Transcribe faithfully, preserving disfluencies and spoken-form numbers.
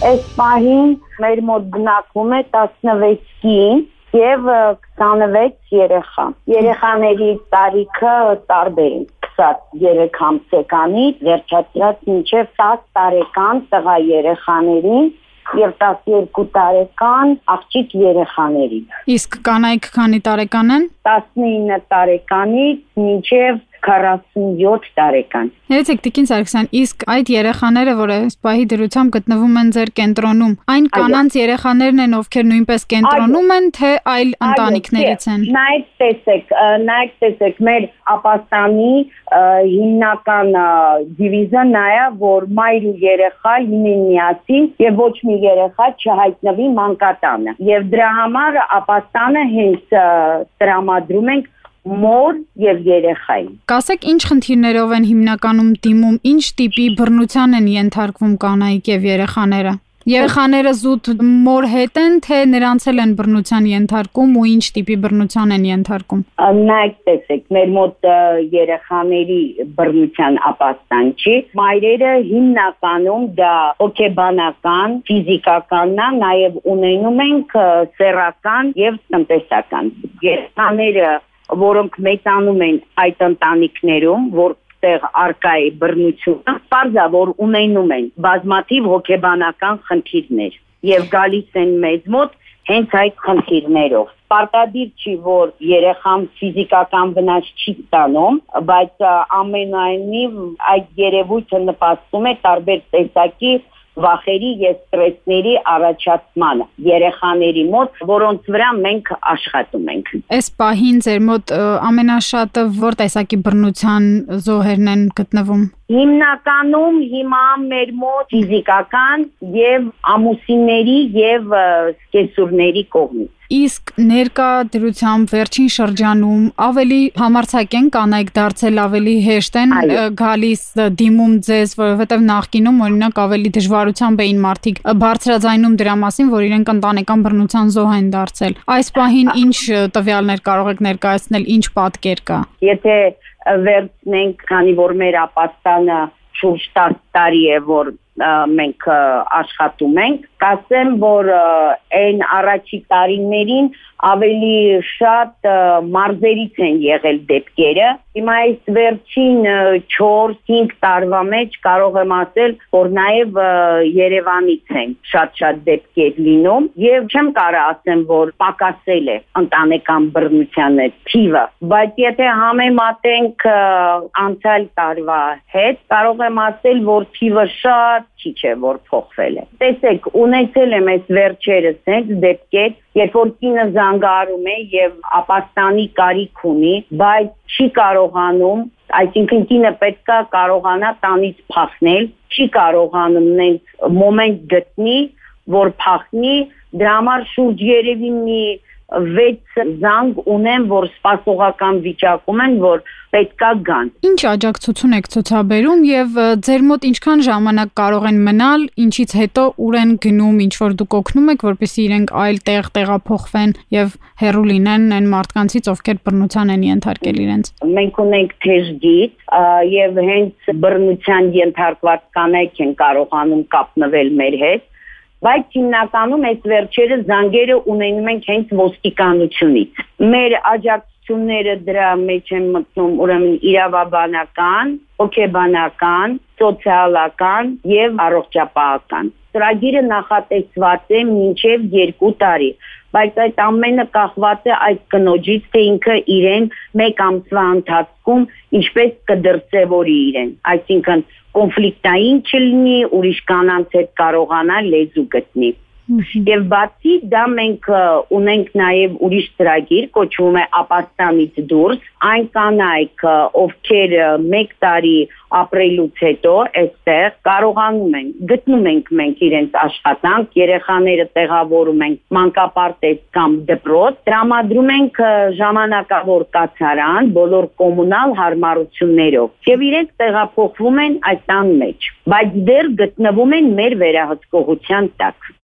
Այս պահին մեր մոտ բնակվում է տասնվեց կին և քսանվեց երեխա։ Երեխաների տարիքը տարբեր է, երեք ամսեկանից վերջացրած մինչև տաս տարեկան տղա երեխաներին և տասներկու տարեկան աղջիկ երեխաների։ Իսկ կանայք քանի տարեկան են։ տասնինը տարեկանից մինչև քառասունյոթ տարեկան։ Ներեցեք Տիկին Սարգսյան, իսկ այդ երեխաները, որ այս պահի դրությամբ գտնվում են ձեր կենտրոնում, այն կանանց երեխաներն են, ովքեր նույնպես կենտրոնում են, թե այլ ընտանիքներից են։ Նայեք տեսեք, նայեք տեսեք, մեր ապաստանի հիմնական դիվիզը նա է, որ մայր ու երեխա լինեն միասին և ոչ մի երեխա չհայտնվի մանկատանը։ Եվ դրա համար ապաստանը հենց տրամադրում ենք մոր և երեխային։ Կասեք, ինչ խնդիրներով են հիմնականում դիմում, ինչ տիպի բռնության են ենթարկվում կանայք և երեխաները։ Երեխաները զուտ մոր հետ են, թե նրանց էլ են բռնության ենթարկում ու ինչ տիպի բռնության են ենթարկում։ Նայեք տեսեք, մեր մոտ երեխաների բռնության ապաստան չի։ Մայրերը հիմնականում դա հոգեբանական, ֆիզիկականն է, նաև ունենում ենք սեռական և տնտեսական։ Երեխաները, որոնք մեծանում են այդ ընտանիքներում, որտեղ առկա է բռնությունը, պարզ է, որ ունենում են բազմաթիվ հոգեբանական խնդիրներ և գալիս են մեզ մոտ հենց այդ խնդիրներով։ Պարտադիր չի, որ երեխան ֆիզիկական վնաս չի ստանում, բայց ամենայնիվ այդ երևույթը նպաստում է տարբեր տեսակի վախերի և ստրեսների առաջացմանը երեխաների մոտ, որոնց վրա մենք աշխատում ենք։ Այս պահին ձեր մոտ ամենաշատը որ տեսակի բռնության զոհերն են գտնվում։ Հիմնականում հիմա մեր մոտ ֆիզիկական և ամուսինների և սկեսուրների կողմից։ Իսկ ներկա դրությամբ վերջին շրջանում ավելի համարձակ են կանայք դարձել, ավելի հեշտ են գալիս դիմում ձեզ, որովհետև նախկինում օրինակ ավելի դժվարությամբ էին մարդիկ բարձրաձայնում դրա մասին, որ իրենք ընտանեկան բռնության զոհ են դարձել։ Այս պահին ինչ տվյալներ կարող եք ներկայացնել, ինչ պատկեր կա։ Եթե վերցնենք, քանի որ մեր ապաստանը շուրջ տասը տարի է, որ մենք աշխատում ենք, կասեմ, որ այն առաջի տարիներին ավելի շատ մարզերից են եղել դեպքերը։ Հիմա այս վերջին չորս-հինգ տարվա մեջ կարող եմ ասել, որ նաև Երևանից են շատ-շատ դեպքեր լինում և չեմ կարող ասեմ, որ պակասել է ընտանեկան բռնության թիվը, բայց եթե համեմատենք անցյալ տարվա հետ, կարող եմ ասել, որ թիվը շատ քիչ է, որ փոխվել է։ Տեսեք, ունեցել եմ այս վերջերս հենց դեպքեր, երբ որ կինը զանգահարում է և ապաստանի կարիք ունի, բայց չի կարողանում, այսինքն կինը պետք է կարողանա տանից փախնել, չի կարողանում նենց մոմենտ գտնի, որ փախնի, դրա համար շուրջ երևի մի վեց զանգ ունեմ, որ սպասողական վիճակում են, որ պետքա գան։ Ինչ աջակցություն եք ցուցաբերում և ձեր մոտ ինչքան ժամանակ կարող են մնալ, ինչից հետո ուր են գնում, ինչ որ դուք օգնում եք, որպեսզի իրենք այլ տեղ տեղափոխվեն և հեռու լինեն այն մարդկանցից, ովքեր բռնության են ենթարկել իրենց։ Մենք ունենք թեժգիծ և հենց բռնության ենթարկված կանայք են կարողանում կապնվել մեր հետ, բայց հիմնականում այս վերջերը զանգերը ունենում ենք հենց ոստիկանությունից։ Մեր աջակցությունները դրա մեջ են մտնում ուրեմն իրավաբանական, հոգեբանական, սոցիալական և առողջապահական։ Ծրագիրը նախատեսված է մինչև երկու տարի, բայց այդ ամենը կախված է այդ կնոջից, թե ինքը իրեն մեկ ամսվա ընթացքում ինչպես կդրսևորի իրեն, այսինքն կոնֆլիկտային չլինի, ուրիշ կանանց հետ կարողանա լեզու գտնի։ Եվ բացի դա մենք ունենք նաև ուրիշ ծրագիր, կոչվում է ապաստանից դուրս, այն կանայք, ովքեր մեկ տարի ապրելուց հետո այստեղ կարողանում են, գտնում ենք մենք իրենց աշխատանք, երեխաները տեղավորում ենք մանկապարտեզ կամ դպրոց, տրամադրում ենք ժամանակավոր կացարան, բոլոր կոմունալ հարմարություններով և իրենք տեղափոխվում են այդ տան մեջ, բայց դեռ գտնվում են մեր վերահսկողության տակ։